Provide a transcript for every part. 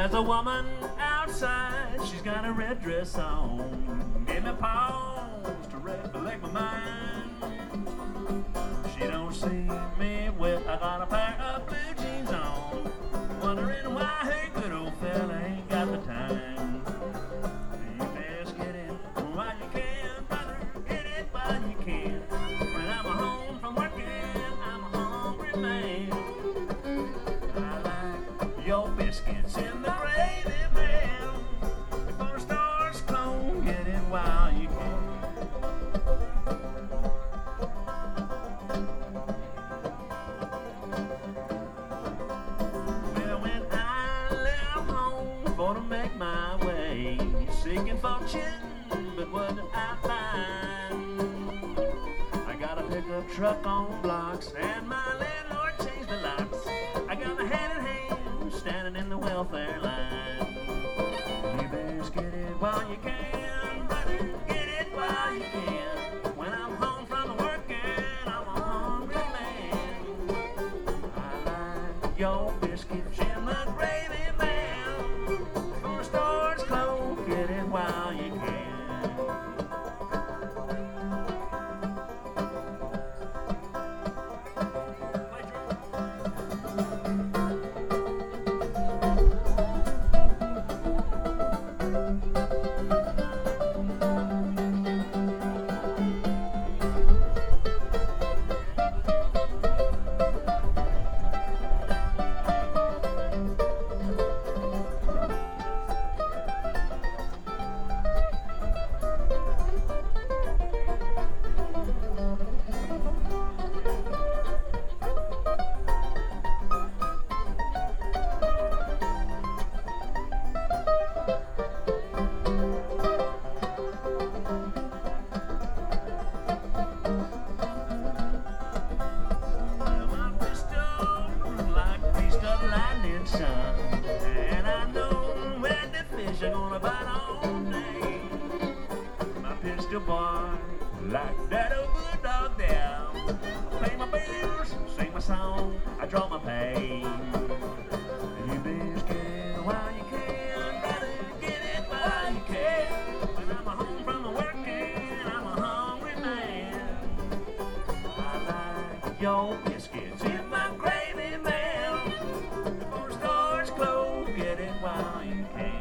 There's a woman outside, she's got a red dress on. Give me pause to recollect my mind. She don't see me with, I got a pair of blue jeans on. Wondering why her good old fella ain't got the time. You best get it while you can, brother, get it while you can. When I'm home from working, I'm a hungry man. I like your biscuits in the gravy, man. Before the stars close, get it while you can. Well, when I left home for to make my way, seeking fortune, but what did I find? I got a pickup truck on blocks, and my landlord changed the locks. I got my hand in hand, standing in the welfare line. You best get it while you can, brother, get it while you can. When I'm home from working, I'm a hungry man. I like your biscuits in the gravy, man. Before the stores close, get it while you can. And I know where the fish are gonna bite all day. My pistol boy, like that old bulldog there. Pay my bills, sing my song, I draw my pay. You best get it while you can, brother, get it while you can. When I'm home from working, I'm a hungry man. I like your biscuits in my gravy, man. Before the stores close, get it while you can.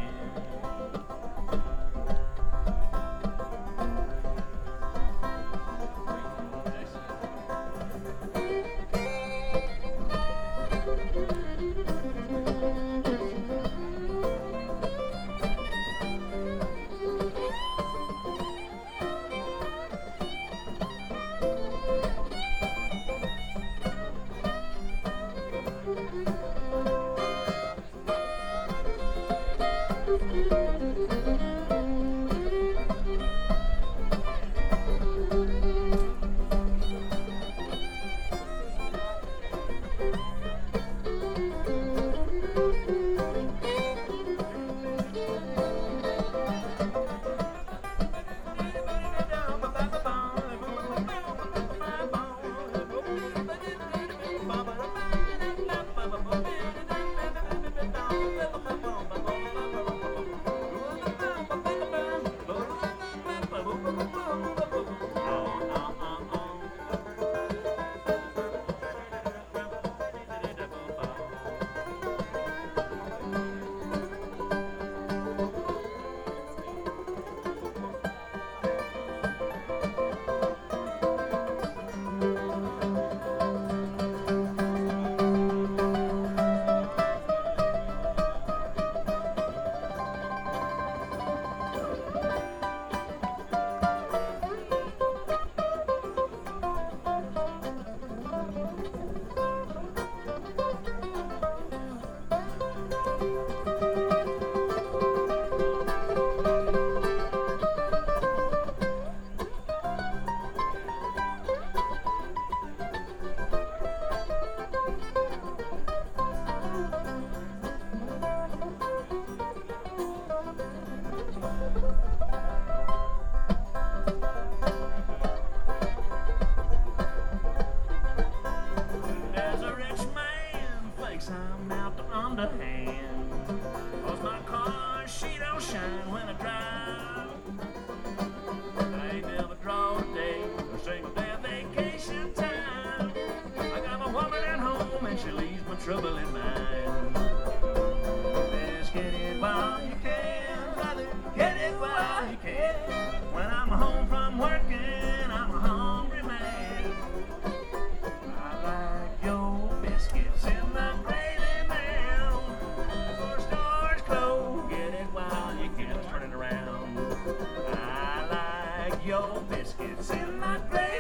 when I drive. I ain't never drawn a day, a single day of vacation time. I got my woman at home and she leaves my trouble in mind. Just get it while you can, brother, get it while you can. When I'm home from working, I'm a hungry man. I like your biscuits in the gravy man. Before stores close, get it while you can. Turn it around. I like your biscuits in the gravy.